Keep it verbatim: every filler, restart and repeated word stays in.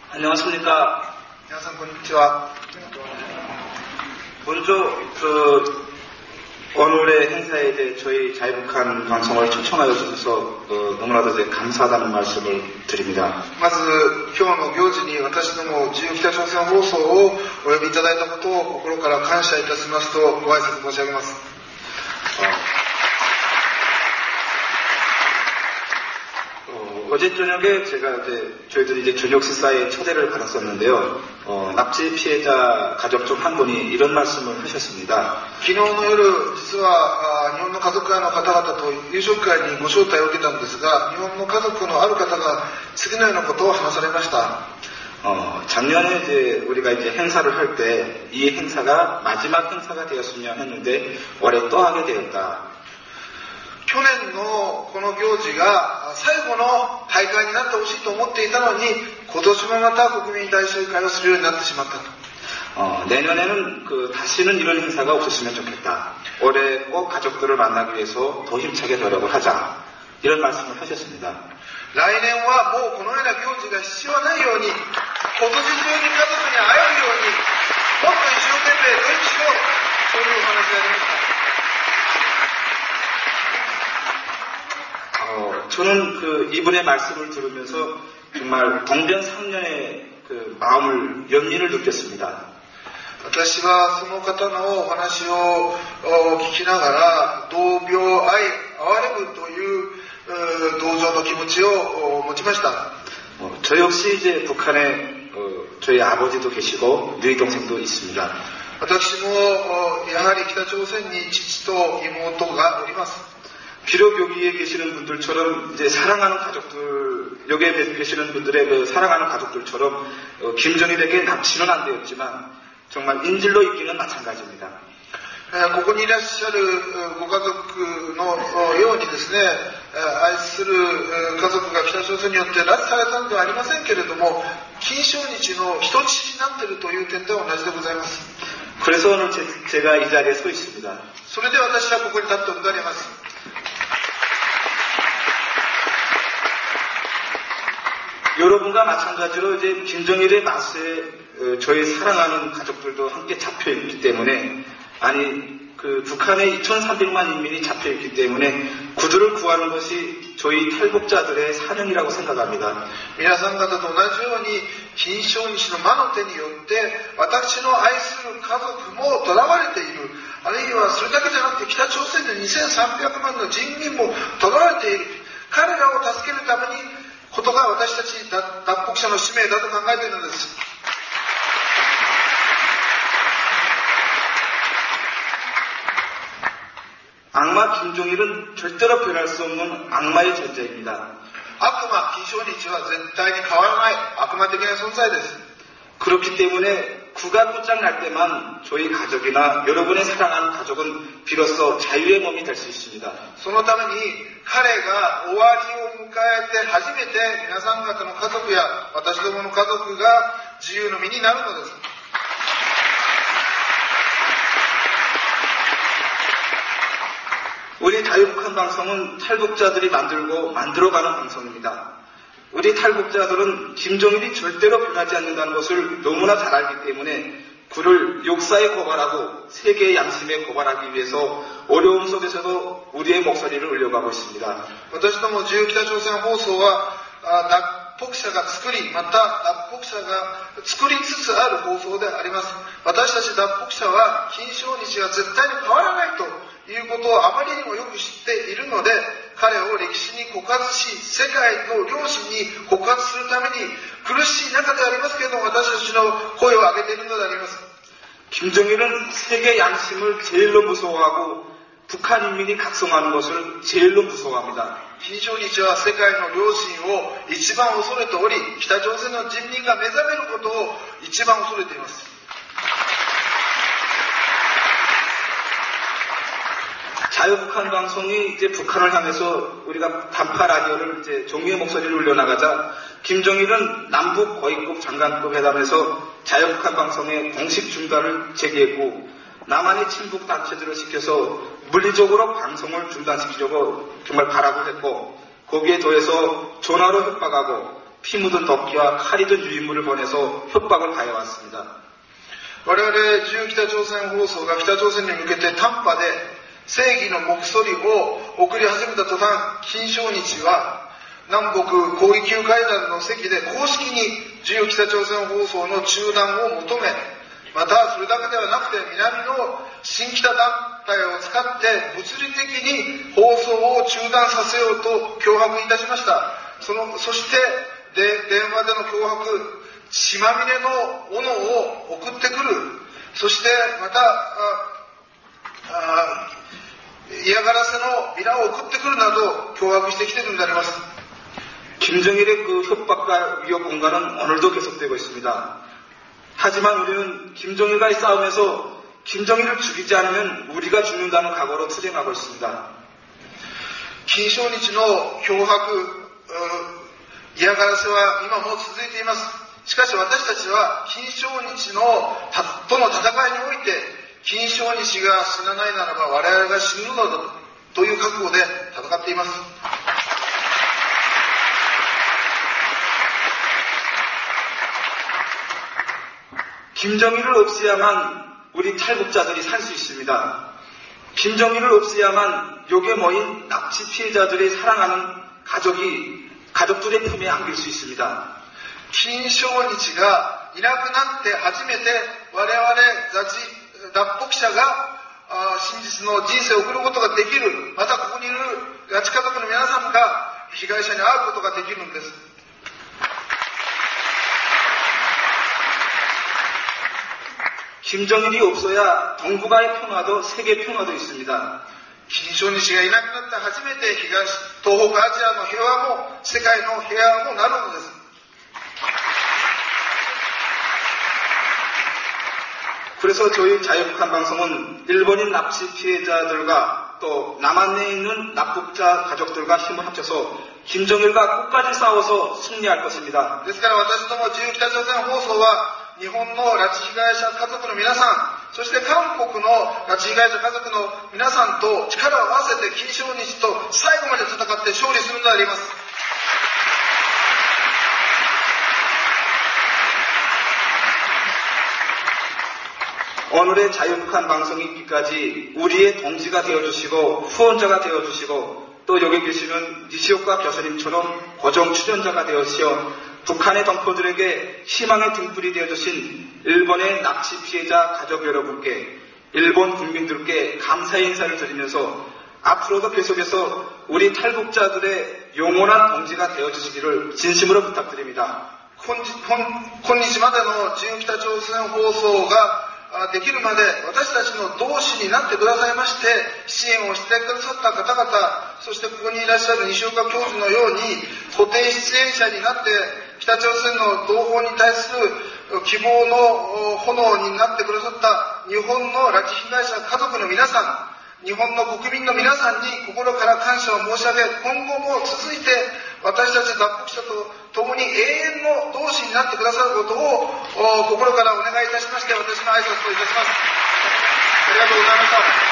안녕하십니까. 皆さんこんにちは. 먼저 그 오늘의 행사에 대해 저희 자유북한 방송을 초청하여 주셔서 어, 너무나도 이제 감사하다는 말씀을 드립니다. まず今日の行事に私ども自由北朝鮮放送をお呼びいただいたことを心から感謝いたしますとご挨拶申し上げます。 어, 어제 저녁에 제가 이제 저희들이 이제 저녁 식사에 초대를 받았었는데요. 어, 납치 피해자 가족 중 한 분이 이런 말씀을 하셨습니다. 昨日の夜、実は日本の家族会の方々と夕食会にご招待を受けたんですが、日本の家族のある方が次のようなことを話されました。 어, 작년에 이제 우리가 이제 행사를 할 때 이 행사가 마지막 행사가 되었으면 했는데 올해 또 하게 되었다. 去年のこの行事が最後の大会になってほしいと思っていたのに、今年もまた国民大集会をするようになってしまったと。 어, 내년에는 그 다시는 이런 행사가 없었으면 좋겠다. 올해 꼭 가족들을 만나기 위해서 더 힘차게 노력을 하자. 이런 말씀을 하셨습니다. 来年はもうこのような行事が必要ないように、今年中に家族に会えるように、もっと一生懸命努力しよう、そういうお話がありました。 어, 저는 그 이분의 말씀을 들으면서 정말 동병상련의 그 마음을 연민을 느꼈습니다. 私はその方のお話を聞きながら同病愛哀れむという同情の気持ちを持ちました。 어, 저 역시 이제 북한에 어, 저희 아버지도 계시고 누이 동생도 있습니다. 私もやはり北朝鮮に父と妹がおります。 비록 여기에 계시는 분들처럼 이제 사랑하는 가족들, 여기에 계시는 분들의 그 사랑하는 가족들처럼 어, 김정일에게 납치는 안 되었지만 정말 인질로 있기는 마찬가지입니다. ここにいらっしゃるご家族のようにですね、愛する家族が北朝鮮によって拉致されたのではありませんけれども、金正日の人質になっているという点では同じでございます。 그래서 오늘 제, 제가 이 자리에 서 있습니다. それで私はここに立っておられます。 여러분과 마찬가지로 이제 김정일의 맛에 저희 사랑하는 가족들도 함께 잡혀 있기 때문에, 아니 그 북한의 이천삼백만 인민이 잡혀 있기 때문에 그들을 구하는 것이 저희 탈북자들의 사명이라고 생각합니다. 皆さん方と同じように金正日の魔の手によって私の愛する家族も囚われている。あるいはそれだけじゃなくて北朝鮮のにせんさんびゃくまんの人民も囚われている。彼らを助けるためにことが私たち脱北者の使命だと考えているのです。 악마 김정일은 절대로 변할 수 없는 악마의 존재입니다. 悪魔金正日は絶対に変わらない悪魔的な存在です。 그렇기 때문에 구가 끝장 날 때만 저희 가족이나 여러분의 사랑하는 가족은 비로소 자유의 몸이 될 수 있습니다. そのために彼が終わりを迎えて初めて皆さん方の家族や私どもの家族が自由の身になるのです。 우리 자유북한 방송은 탈북자들이 만들고 만들어가는 방송입니다. 우리 탈북자들은 김정일이 절대로 변하지 않는다는 것을 너무나 잘 알기 때문에 그를 역사에 고발하고 세계의 양심에 고발하기 위해서 어려움 속에서도 우리의 목소리를 올려가고 있습니다. 私ども自由北朝鮮放送は脱北者が作り、また脱北者が作りつつある放送であります。私たち脱北者は金正日が絶対に変わらないということをあまりにもよく知っているので、彼を歴史に告発し、世界の両親に告発するために苦しい中でありますけれども、私たちの声を上げているのであります。 김정일은 세계 양심을 제일로 무서워하고 북한 인민이 각성하는 것을 제일로 무서워합니다. 金正日は世界の良心を一番恐れており、北朝鮮の人民が目覚めることを一番恐れています。 자유북한 방송이 이제 북한을 향해서 우리가 단파 라디오를 이제 종이의 목소리를 올려나가자 김정일은 남북 고위급 장관급 회담에서 자유북한 방송의 공식 중단을 제기했고 남한의 친북 단체들을 시켜서 물리적으로 방송을 중단시키려고 정말 바라고 했고 거기에 더해서 전화로 협박하고 피 묻은 덕기와 칼이 든 유인물을 보내서 협박을 가해왔습니다. 我々自由北朝鮮放送が北朝鮮に向けて短波で正義の目そりを送り始めた途端、金正日は南北高位級会談の席で公式に自由北朝鮮放送の中断を求め、またそれだけではなくて南の新北団体を使って物理的に放送を中断させようと脅迫いたしました。そのそしてで電話での脅迫、血まみれの斧を送ってくる、そしてまたああ嫌がらせのビラを送ってくるなど脅迫してきているのであります。 김정일의 그 협박과 위협 공간은 오늘도 계속되고 있습니다. 하지만 우리는 김정일과의 싸움에서 김정일을 죽이지 않으면 우리가 죽는다는 각오로 투쟁하고 있습니다. 金正日の脅迫、嫌がらせは今も続いています。しかし私たちは金正日のとの戦いにおいて、金正日が死なないならば我々が死ぬのだという覚悟で戦っています。 김정일을 없애야만 우리 탈북자들이 살 수 있습니다. 김정일을 없애야만 욕에 모인 납치 피해자들이 사랑하는 가족이 가족들의 품에 안길 수 있습니다. 金正日がいなくなって初めて我々脱北者が真実の人生を送ることができる。またここにいる拉致家族の皆さんが被害者に会うことができるんです。 김정일이 없어야 동북아의 평화도 세계 평화도 있습니다. 金正日がいなくなって初めて東東北アジアの平和も世界の平和もなるのです。 그래서 저희 자유북한 방송은 일본인 납치 피해자들과 또 남한 내에 있는 납북자 가족들과 힘을 합쳐서 김정일과 끝까지 싸워서 승리할 것입니다. ですから私ども自由北朝鮮放送は日本の拉致被害者家族の皆さん、そして韓国の拉致被害者家族の皆さんと力を合わせて金正日と最後まで戦って勝利するのであります。 오늘의 자유북한 방송이 있기까지 우리의 동지가 되어주시고 후원자가 되어주시고 또 여기 계시는 니시오카 교수님처럼 고정 출연자가 되어주시어 북한의 동포들에게 희망의 등불이 되어주신 일본의 납치 피해자 가족 여러분께 일본 국민들께 감사의 인사를 드리면서 앞으로도 계속해서 우리 탈북자들의 영원한 동지가 되어주시기를 진심으로 부탁드립니다. 今日までの自由北朝鮮放送ができるまで私たちの同志になってくださいまして支援をしてくださった方々、そしてここにいらっしゃる西岡教授のように固定出演者になって北朝鮮の同胞に対する希望の炎になってくださった日本の拉致被害者家族の皆さん、日本の国民の皆さんに心から感謝を申し上げ、今後も続いて私たち脱北者と共に永遠の同志になってくださることを心からお願いいたしまして、私の挨拶といたします。ありがとうございました。